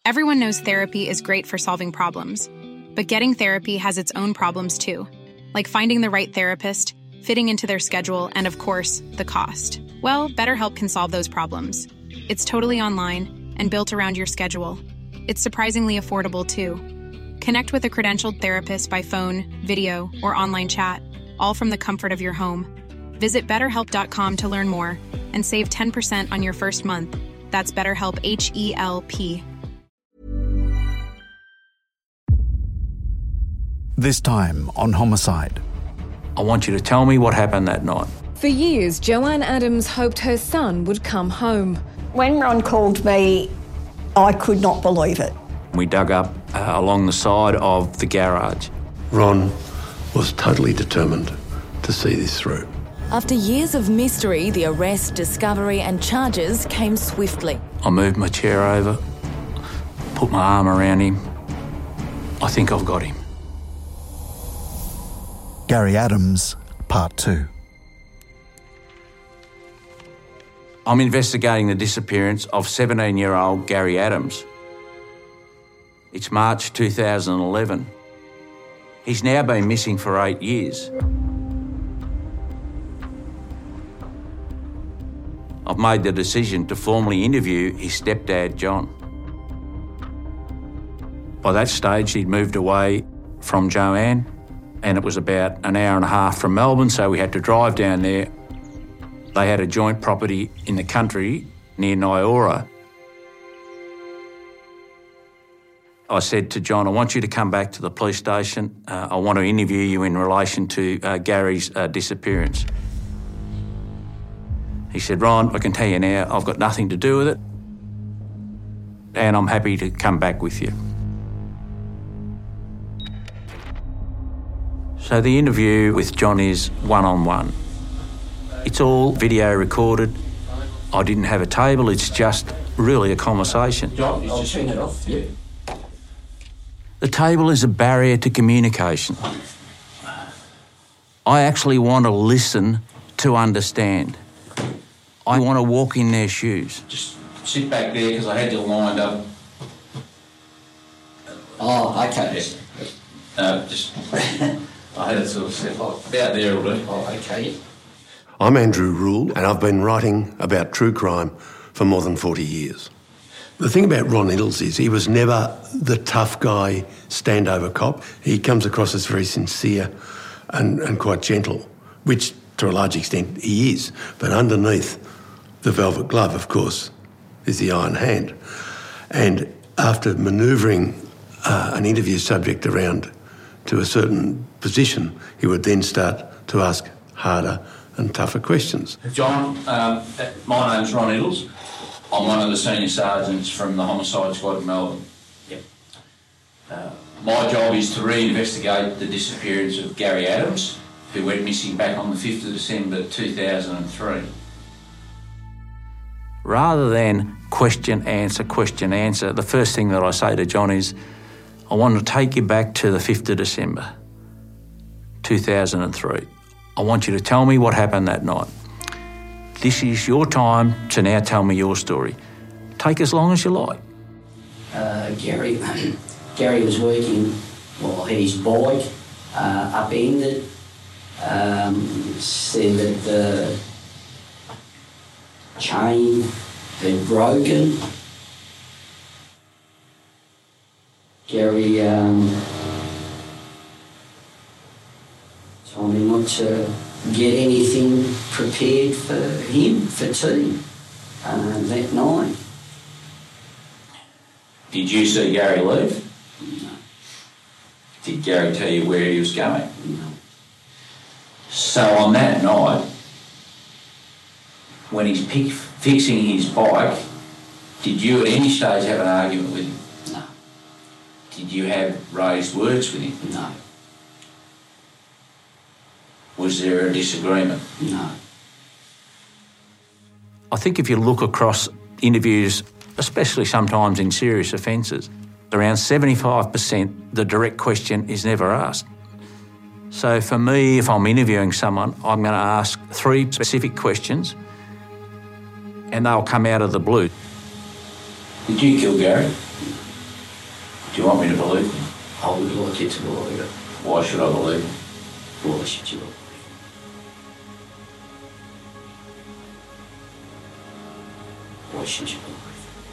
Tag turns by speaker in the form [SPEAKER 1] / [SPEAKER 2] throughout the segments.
[SPEAKER 1] Everyone knows therapy is great for solving problems, but getting therapy has its own problems too, like finding the right therapist, fitting into their schedule, and of course, the cost. Well, BetterHelp can solve those problems. It's totally online and built around your schedule. It's surprisingly affordable too. Connect with a credentialed therapist by phone, video, or online chat, all from the comfort of your home. Visit BetterHelp.com to learn more and save 10% on your first month. That's BetterHelp, H-E-L-P.
[SPEAKER 2] This time on Homicide.
[SPEAKER 3] I want you to tell me what happened that night.
[SPEAKER 4] For years, Joanne Adams hoped her son would come home.
[SPEAKER 5] When Ron called me, I could not believe it.
[SPEAKER 3] We dug up along the side of the garage.
[SPEAKER 6] Ron was totally determined to see this through.
[SPEAKER 4] After years of mystery, the arrest, discovery and charges came swiftly.
[SPEAKER 3] I moved my chair over, put my arm around him. I think I've got him.
[SPEAKER 2] Gary Adams, Part 2.
[SPEAKER 3] I'm investigating the disappearance of 17-year-old Gary Adams. It's March 2011. He's now been missing for 8 years. I've made the decision to formally interview his stepdad, John. By that stage, he'd moved away from Joanne, and it was about an hour and a half from Melbourne, so we had to drive down there. They had a joint property in the country near Nyora. I said to John, I want you to come back to the police station. I want to interview you in relation to Gary's disappearance. He said, Ron, I can tell you now, I've got nothing to do with it, and I'm happy to come back with you. So the interview with John is one-on-one. It's all video recorded. I didn't have a table, it's just really a conversation.
[SPEAKER 7] John, I'll turn it off. Yeah.
[SPEAKER 3] The table is a barrier to communication. I actually want to listen to understand. I want to walk in their shoes.
[SPEAKER 7] Just sit back there because I had you lined up.
[SPEAKER 5] Oh, okay.
[SPEAKER 7] Just I had it sort of set up about there already.
[SPEAKER 5] Oh, okay.
[SPEAKER 6] I'm Andrew Rule, and I've been writing about true crime for more than 40 years. The thing about Ron Iddles is he was never the tough guy, standover cop. He comes across as very sincere and quite gentle, which to a large extent he is. But underneath the velvet glove, of course, is the iron hand. And after manoeuvring an interview subject around to a certain position, he would then start to ask harder and tougher questions.
[SPEAKER 7] John, my name's Ron Iddles. I'm one of the senior sergeants from the homicide squad in Melbourne. Yep. My job is to reinvestigate the disappearance of Gary Adams, who went missing back on the 5th of December 2003.
[SPEAKER 3] Rather than question, answer, the first thing that I say to John is, I want to take you back to the 5th of December 2003. I want you to tell me what happened that night. This is your time to now tell me your story. Take as long as you like.
[SPEAKER 5] Gary was working, well, had his bike upended, said that the chain had broken. Gary told me not to get anything prepared for him, for tea, that night.
[SPEAKER 7] Did you see Gary leave?
[SPEAKER 5] No.
[SPEAKER 7] Did Gary tell you where he was going?
[SPEAKER 5] No.
[SPEAKER 7] So on that night, when he's fixing his bike, did you at any stage have an argument with him?
[SPEAKER 5] No.
[SPEAKER 7] Did you have raised words with him?
[SPEAKER 5] No.
[SPEAKER 7] Was there a disagreement?
[SPEAKER 5] No.
[SPEAKER 3] I think if you look across interviews, especially sometimes in serious offences, around 75% the direct question is never asked. So for me, if I'm interviewing someone, I'm going to ask 3 specific questions and they'll come out of the blue.
[SPEAKER 7] Did you kill Gary? Do you want me to believe you?
[SPEAKER 5] I would like you to believe it.
[SPEAKER 7] Why should I believe you?
[SPEAKER 5] Why should you believe it? Why should you believe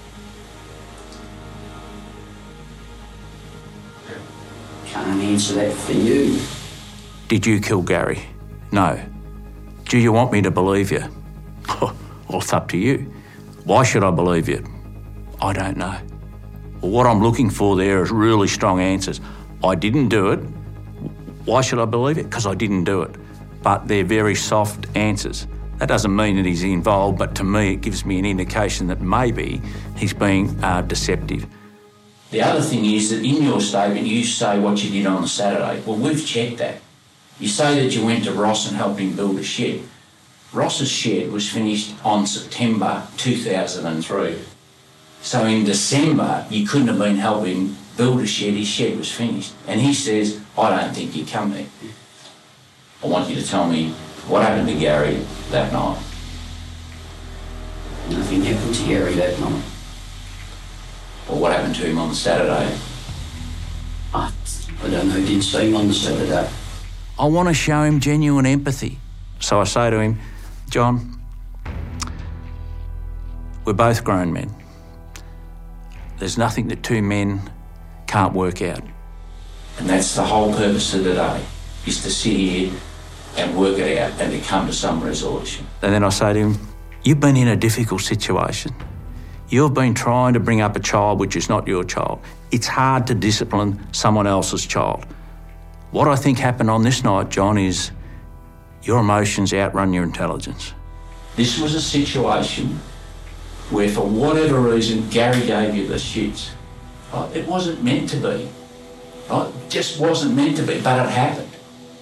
[SPEAKER 5] it? Can't answer that for you.
[SPEAKER 3] Did you kill Gary? No. Do you want me to believe you? Well, it's up to you. Why should I believe you? I don't know. Well, what I'm looking for there is really strong answers. I didn't do it. Why should I believe it? Because I didn't do it. But they're very soft answers. That doesn't mean that he's involved, but to me it gives me an indication that maybe he's being deceptive.
[SPEAKER 7] The other thing is that in your statement you say what you did on the Saturday. Well, we've checked that. You say that you went to Ross and helped him build a shed. Ross's shed was finished on September 2003. So in December, you couldn't have been helping build a shed. His shed was finished. And he says, I don't think you come there. I want you to tell me what happened to Gary that night.
[SPEAKER 5] Nothing happened to Gary that night.
[SPEAKER 7] Or what happened to him on the Saturday.
[SPEAKER 5] I don't know, didn't see him on the Saturday.
[SPEAKER 3] I want to show him genuine empathy. So I say to him, John, we're both grown men. There's nothing that two men can't work out.
[SPEAKER 7] And that's the whole purpose of today, is to sit here and work it out and to come to some resolution.
[SPEAKER 3] And then I say to him, you've been in a difficult situation. You've been trying to bring up a child which is not your child. It's hard to discipline someone else's child. What I think happened on this night, John, is your emotions outrun your intelligence.
[SPEAKER 7] This was a situation where, for whatever reason, Gary gave you the shits. Right? It wasn't meant to be. Right? It just wasn't meant to be, but it happened.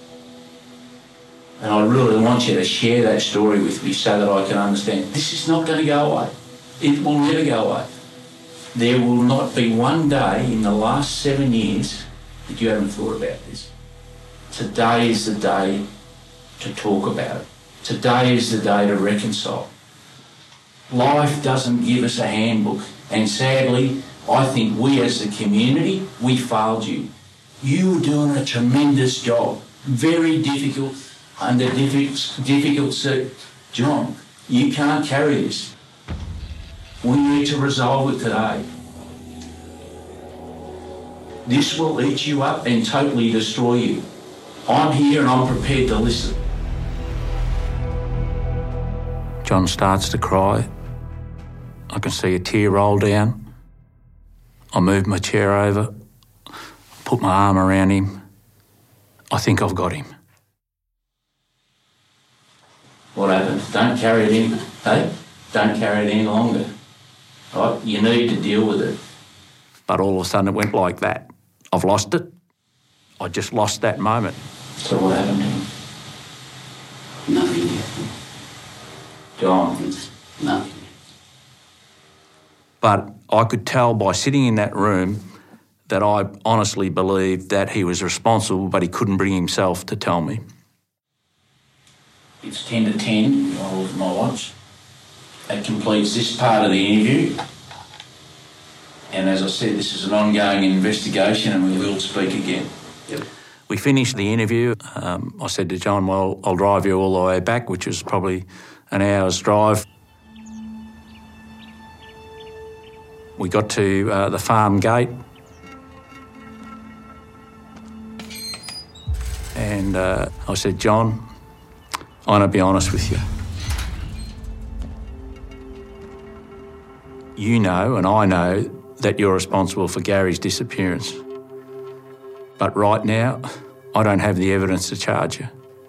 [SPEAKER 7] And I really want you to share that story with me so that I can understand this is not going to go away. It will never go away. There will not be one day in the last 7 years that you haven't thought about this. Today is the day to talk about it. Today is the day to reconcile. Life doesn't give us a handbook, and sadly, I think we as a community, we failed you. You were doing a tremendous job, very difficult, under difficult circumstances. John, you can't carry this. We need to resolve it today. This will eat you up and totally destroy you. I'm here and I'm prepared to listen.
[SPEAKER 3] John starts to cry. I can see a tear roll down. I move my chair over, put my arm around him. I think I've got him.
[SPEAKER 7] What happened? Don't carry it in, hey? Don't carry it any longer. Right? You need to deal with it.
[SPEAKER 3] But all of a sudden it went like that. I've lost it. I just lost that moment.
[SPEAKER 7] So what happened to him?
[SPEAKER 5] Nothing happened.
[SPEAKER 7] John?
[SPEAKER 5] Nothing.
[SPEAKER 3] But I could tell by sitting in that room that I honestly believed that he was responsible, but he couldn't bring himself to tell me.
[SPEAKER 7] It's 10 to 10. I'll look at my watch. That completes this part of the interview. And as I said, this is an ongoing investigation and we will speak again.
[SPEAKER 5] Yep.
[SPEAKER 3] We finished the interview. I said to John, well, I'll drive you all the way back, which was probably an hour's drive. We got to the farm gate and I said, John, I'm going to be honest with you. You know and I know that you're responsible for Gary's disappearance. But right now, I don't have the evidence to charge you.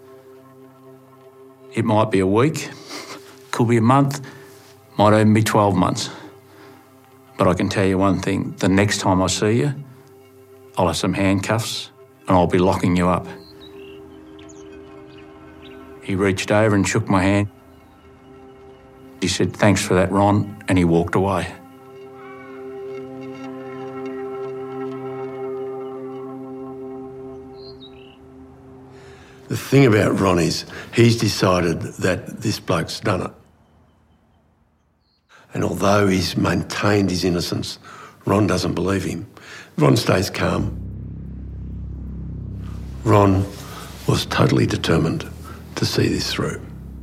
[SPEAKER 3] It might be a week, could be a month, might even be 12 months. But I can tell you one thing, the next time I see you, I'll have some handcuffs and I'll be locking you up. He reached over and shook my hand. He said, thanks for that, Ron, and he walked away.
[SPEAKER 6] The thing about Ron is he's decided that this bloke's done it. And although he's maintained his innocence Ron doesn't believe him. Ron stays calm. Ron was totally determined to see this through.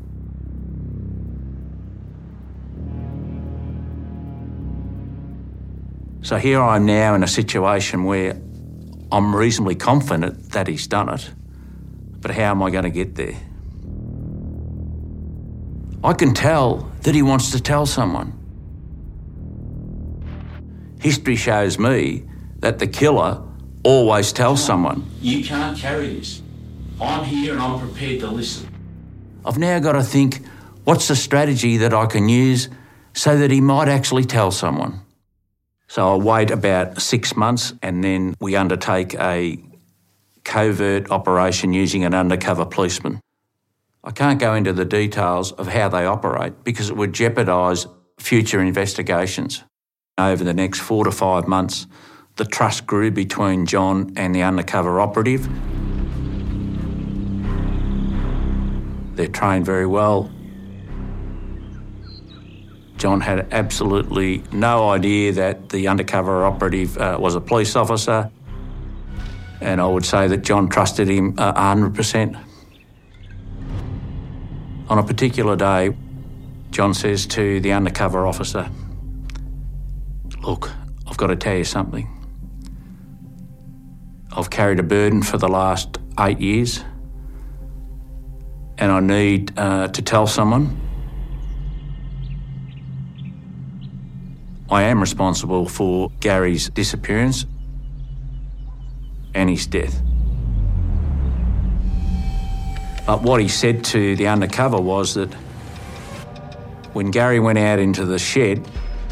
[SPEAKER 3] So here I am now in a situation where I'm reasonably confident that he's done it, but how am I going to get there? I can tell that he wants to tell someone. History shows me that the killer always tells someone.
[SPEAKER 7] You can't carry this. I'm here and I'm prepared to listen.
[SPEAKER 3] I've now got to think, what's the strategy that I can use so that he might actually tell someone? So I wait about 6 months and then we undertake a covert operation using an undercover policeman. I can't go into the details of how they operate because it would jeopardise future investigations. Over the next 4 to 5 months, the trust grew between John and the undercover operative. They're trained very well. John had absolutely no idea that the undercover operative was a police officer, and I would say that John trusted him 100%. On a particular day, John says to the undercover officer, "Look, I've got to tell you something. I've carried a burden for the last 8 years and I need to tell someone. I am responsible for Gary's disappearance and his death." But what he said to the undercover was that when Gary went out into the shed,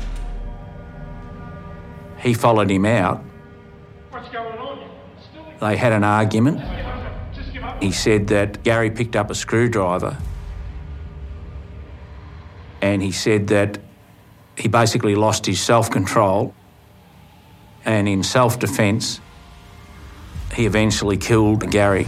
[SPEAKER 3] he followed him out.
[SPEAKER 8] What's going on?
[SPEAKER 3] They had an argument. He said that Gary picked up a screwdriver and he said that he basically lost his self-control and in self-defence, he eventually killed Gary.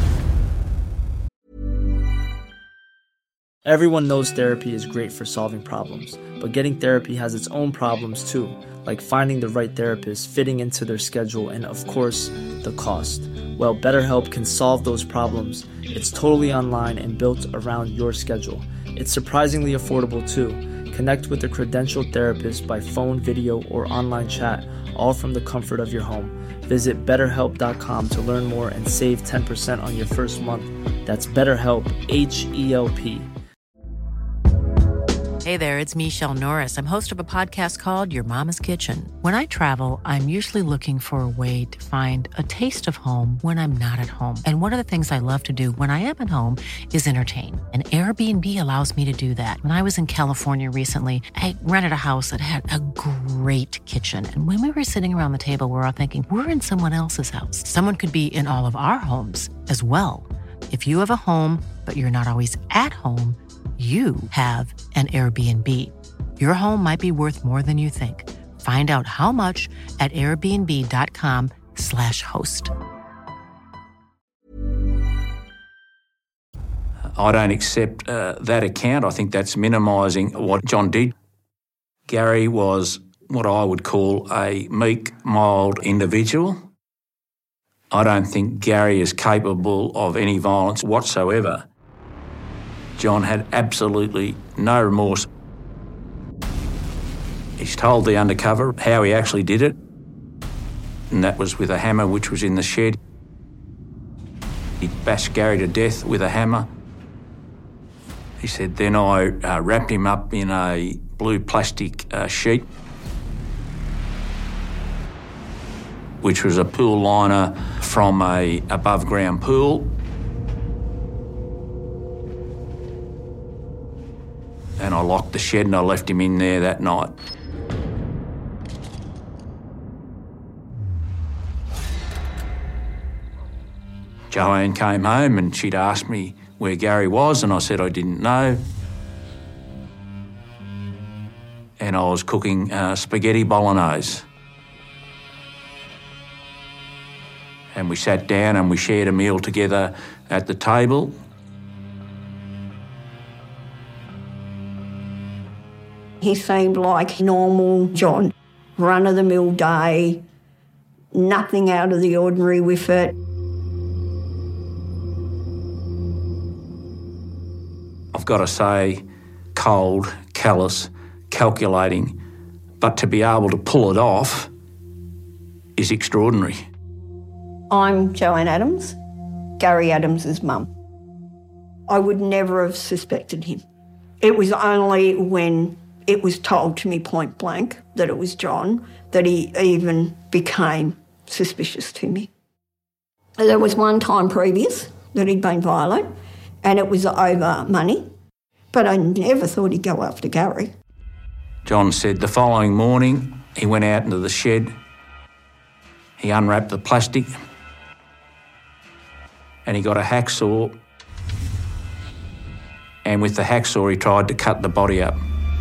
[SPEAKER 9] Everyone knows therapy is great for solving problems, but getting therapy has its own problems too, like finding the right therapist, fitting into their schedule, and of course, the cost. Well, BetterHelp can solve those problems. It's totally online and built around your schedule. It's surprisingly affordable too. Connect with a credentialed therapist by phone, video, or online chat, all from the comfort of your home. Visit BetterHelp.com to learn more and save 10% on your first month. That's BetterHelp, H-E-L-P.
[SPEAKER 10] Hey there, it's Michelle Norris. I'm host of a podcast called Your Mama's Kitchen. When I travel, I'm usually looking for a way to find a taste of home when I'm not at home. And one of the things I love to do when I am at home is entertain. And Airbnb allows me to do that. When I was in California recently, I rented a house that had a great kitchen. And when we were sitting around the table, we were all thinking, we're in someone else's house. Someone could be in all of our homes as well. If you have a home, but you're not always at home, you have an Airbnb. Your home might be worth more than you think. Find out how much at airbnb.com/host.
[SPEAKER 3] I don't accept that account. I think that's minimising what John did. Gary was what I would call a meek, mild individual. I don't think Gary is capable of any violence whatsoever. John had absolutely no remorse. He's told the undercover how he actually did it, and that was with a hammer which was in the shed. He bashed Gary to death with a hammer. He said, then I wrapped him up in a blue plastic sheet, which was a pool liner from a above-ground pool. And I locked the shed and I left him in there that night. Joanne came home and she'd asked me where Gary was and I said I didn't know. And I was cooking spaghetti bolognese. And we sat down and we shared a meal together at the table.
[SPEAKER 11] He seemed like normal John. run-of-the-mill day, nothing out of the ordinary with it.
[SPEAKER 3] I've got to say, cold, callous, calculating, but to be able to pull it off is extraordinary.
[SPEAKER 11] I'm Joanne Adams, Gary Adams' mum. I would never have suspected him. It was only when it was told to me point blank that it was John that he even became suspicious to me. There was one time previous that he'd been violent and it was over money, but I never thought he'd go after Gary.
[SPEAKER 3] John said the following morning he went out into the shed, he unwrapped the plastic and he got a hacksaw, and with the hacksaw he tried to cut the body up.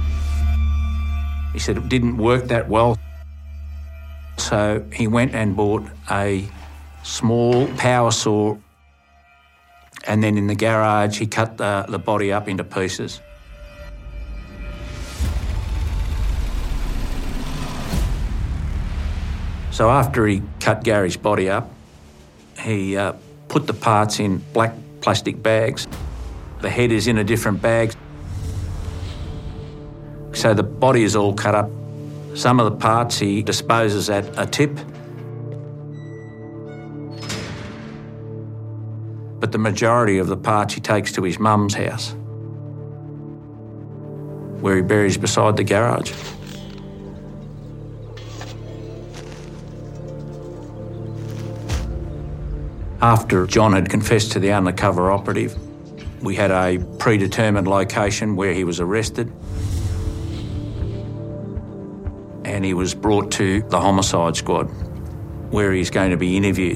[SPEAKER 3] He said it didn't work that well, so he went and bought a small power saw, and then in the garage he cut the body up into pieces. So after he cut Gary's body up, he put the parts in black plastic bags. The head is in a different bag. So the body is all cut up. Some of the parts he disposes at a tip, but the majority of the parts he takes to his mum's house, where he buries beside the garage. After John had confessed to the undercover operative, we had a predetermined location where he was arrested, and he was brought to the homicide squad where he's going to be interviewed.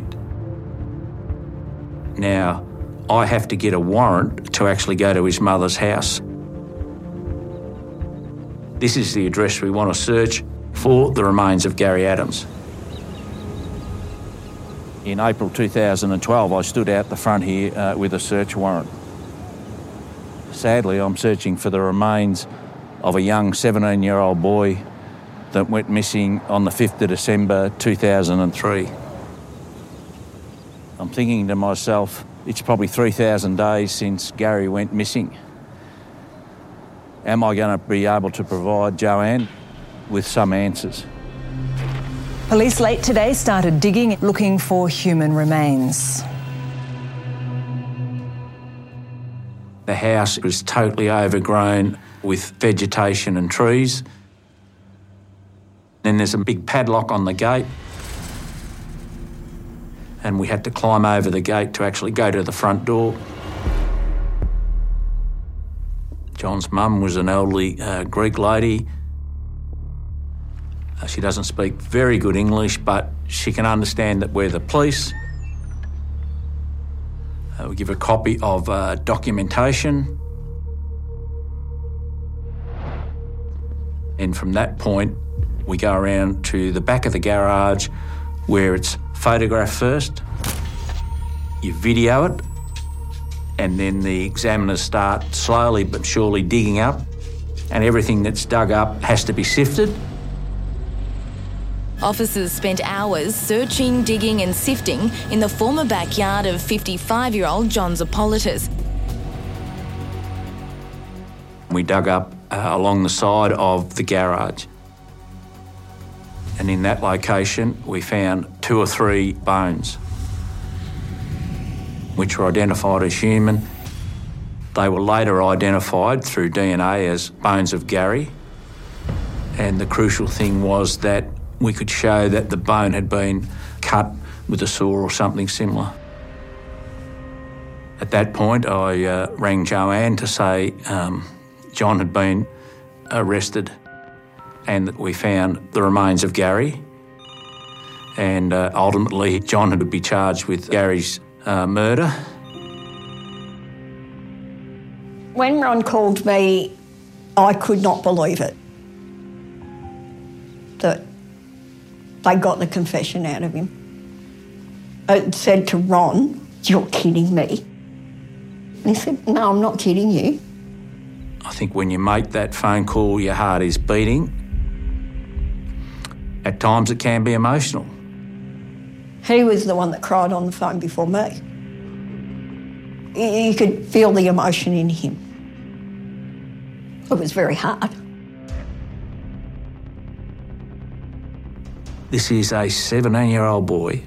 [SPEAKER 3] Now, I have to get a warrant to actually go to his mother's house. This is the address we want to search for the remains of Gary Adams. In April 2012, I stood out the front here with a search warrant. Sadly, I'm searching for the remains of a young 17-year-old boy that went missing on the 5th of December 2003. I'm thinking to myself, it's probably 3,000 days since Gary went missing. Am I going to be able to provide Joanne with some answers?
[SPEAKER 12] Police late today started digging, looking for human remains.
[SPEAKER 3] The house was totally overgrown with vegetation and trees. Then there's a big padlock on the gate, and we had to climb over the gate to actually go to the front door. John's mum was an elderly Greek lady. She doesn't speak very good English, but she can understand that we're the police. We give a copy of documentation. And from that point, we go around to the back of the garage where it's photographed first. You video it, and then the examiners start slowly but surely digging up, and everything that's dug up has to be sifted.
[SPEAKER 4] Officers spent hours searching, digging and sifting in the former backyard of 55-year-old John Zapolitis.
[SPEAKER 3] We dug up along the side of the garage. And in that location, we found 2 or 3 bones, which were identified as human. They were later identified through DNA as bones of Gary. And the crucial thing was that we could show that the bone had been cut with a saw or something similar. At that point, I rang Joanne to say John had been arrested and that we found the remains of Gary, and ultimately John would be charged with Gary's murder.
[SPEAKER 11] When Ron called me, I could not believe it, that they got the confession out of him. I said to Ron, "You're kidding me." And he said, "No, I'm not kidding you."
[SPEAKER 3] I think when you make that phone call, your heart is beating. At times it can be emotional.
[SPEAKER 11] He was the one that cried on the phone before me. You could feel the emotion in him. It was very hard.
[SPEAKER 3] This is a 17-year-old boy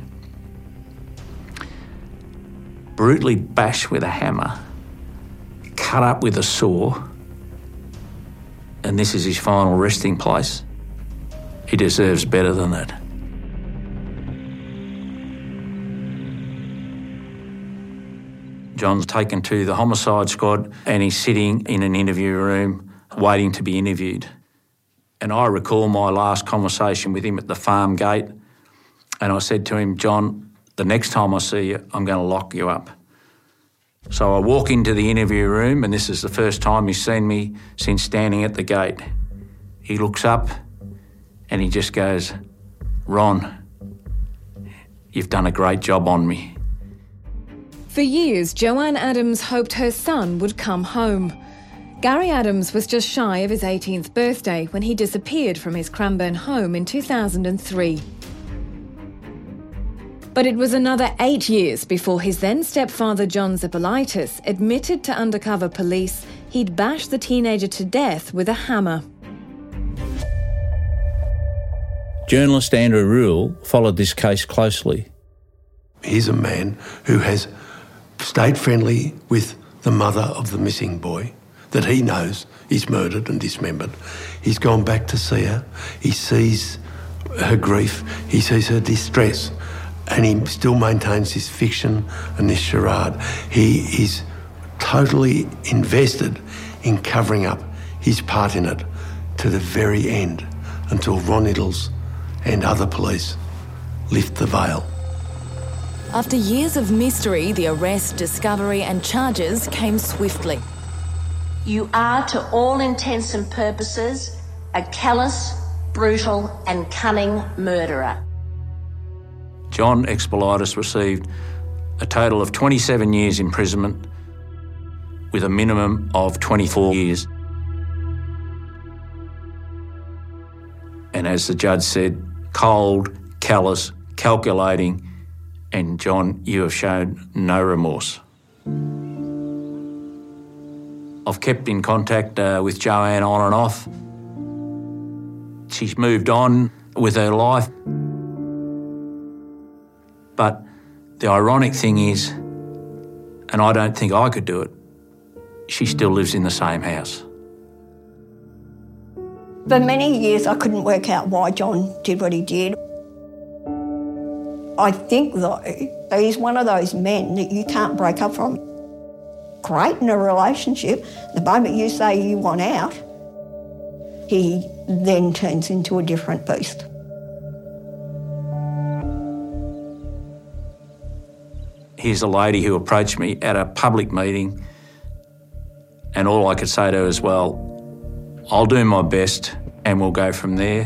[SPEAKER 3] brutally bashed with a hammer, cut up with a saw, and this is his final resting place. He deserves better than that. John's taken to the homicide squad and he's sitting in an interview room waiting to be interviewed. And I recall my last conversation with him at the farm gate, and I said to him, John, the next time I see you, I'm going to lock you up. So I walk into the interview room, and this is the first time he's seen me since standing at the gate. He looks up and he just goes, Ron, you've done a great job on me.
[SPEAKER 13] For years, Joanne Adams hoped her son would come home. Gary Adams was just shy of his 18th birthday when he disappeared from his Cranbourne home in 2003. But it was another 8 years before his then stepfather John Zippolitis admitted to undercover police he'd bashed the teenager to death with a hammer.
[SPEAKER 3] Journalist Andrew Rule followed this case closely.
[SPEAKER 6] He's a man who has stayed friendly with the mother of the missing boy that he knows is murdered and dismembered. He's gone back to see her. He sees her grief. He sees her distress. And he still maintains this fiction and this charade. He is totally invested in covering up his part in it to the very end, until Ron Iddles and other police lift the veil.
[SPEAKER 4] After years of mystery, the arrest, discovery and charges came swiftly.
[SPEAKER 14] You are, to all intents and purposes, a callous, brutal and cunning murderer.
[SPEAKER 3] John Zippolitis received a total of 27 years imprisonment with a minimum of 24 years. And as the judge said, cold, callous, calculating, and John, you have shown no remorse. I've kept in contact with Joanne on and off. She's moved on with her life. But the ironic thing is, and I don't think I could do it, she still lives in the same house.
[SPEAKER 11] For many years I couldn't work out why John did what he did. I think, though, he's one of those men that you can't break up from. Great in a relationship. The moment you say you want out, he then turns into a different beast.
[SPEAKER 3] Here's a lady who approached me at a public meeting, and all I could say to her is, well, I'll do my best and we'll go from there.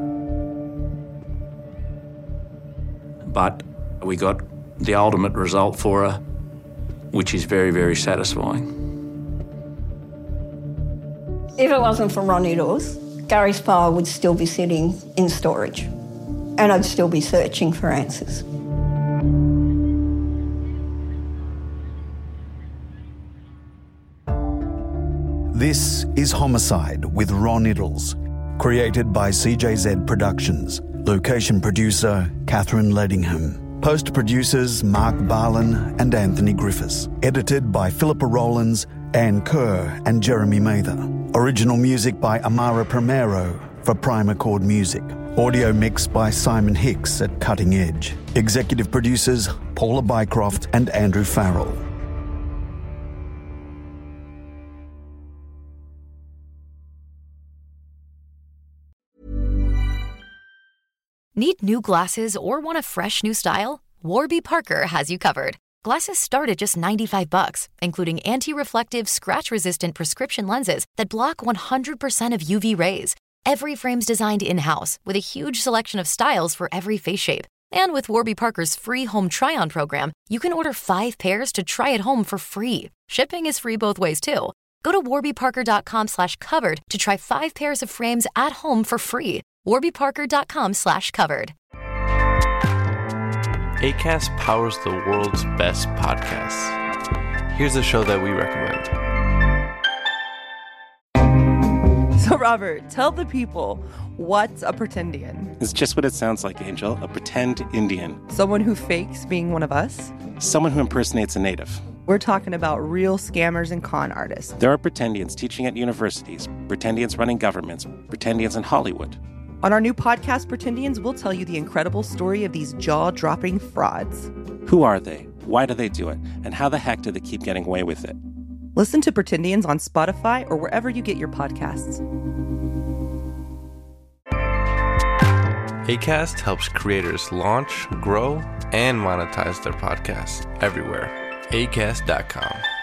[SPEAKER 3] But we got the ultimate result for her, which is very, very satisfying.
[SPEAKER 11] If it wasn't for Ron Iddles, Gary's file would still be sitting in storage, and I'd still be searching for answers.
[SPEAKER 2] This is Homicide with Ron Iddles, created by CJZ Productions. Location producer, Catherine Ledingham. Post-producers, Mark Barlin and Anthony Griffiths. Edited by Philippa Rowlands, Anne Kerr and Jeremy Mather. Original music by Amara Primero for Prime Chord Music. Audio mixed by Simon Hicks at Cutting Edge. Executive producers, Paula Bycroft and Andrew Farrell.
[SPEAKER 15] Need new glasses or want a fresh new style? Warby Parker has you covered. Glasses start at just $95, including anti-reflective, scratch-resistant prescription lenses that block 100% of UV rays. Every frame's designed in-house with a huge selection of styles for every face shape. And with Warby Parker's free home try-on program, you can order 5 pairs to try at home for free. Shipping is free both ways, too. Go to warbyparker.com/covered to try 5 pairs of frames at home for free. warbyparker.com/covered.
[SPEAKER 16] Acast powers the world's best podcasts. Here's a show that we recommend.
[SPEAKER 17] So, Robert, tell the people, what's a pretendian?
[SPEAKER 18] It's just what it sounds like, Angel. A pretend Indian.
[SPEAKER 17] Someone who fakes being one of us?
[SPEAKER 18] Someone who impersonates a native.
[SPEAKER 17] We're talking about real scammers and con artists.
[SPEAKER 18] There are pretendians teaching at universities, pretendians running governments, pretendians in Hollywood.
[SPEAKER 17] On our new podcast, Pretendians, we'll tell you the incredible story of these jaw-dropping frauds.
[SPEAKER 18] Who are they? Why do they do it? And how the heck do they keep getting away with it?
[SPEAKER 17] Listen to Pretendians on Spotify or wherever you get your podcasts.
[SPEAKER 16] Acast helps creators launch, grow, and monetize their podcasts everywhere. Acast.com.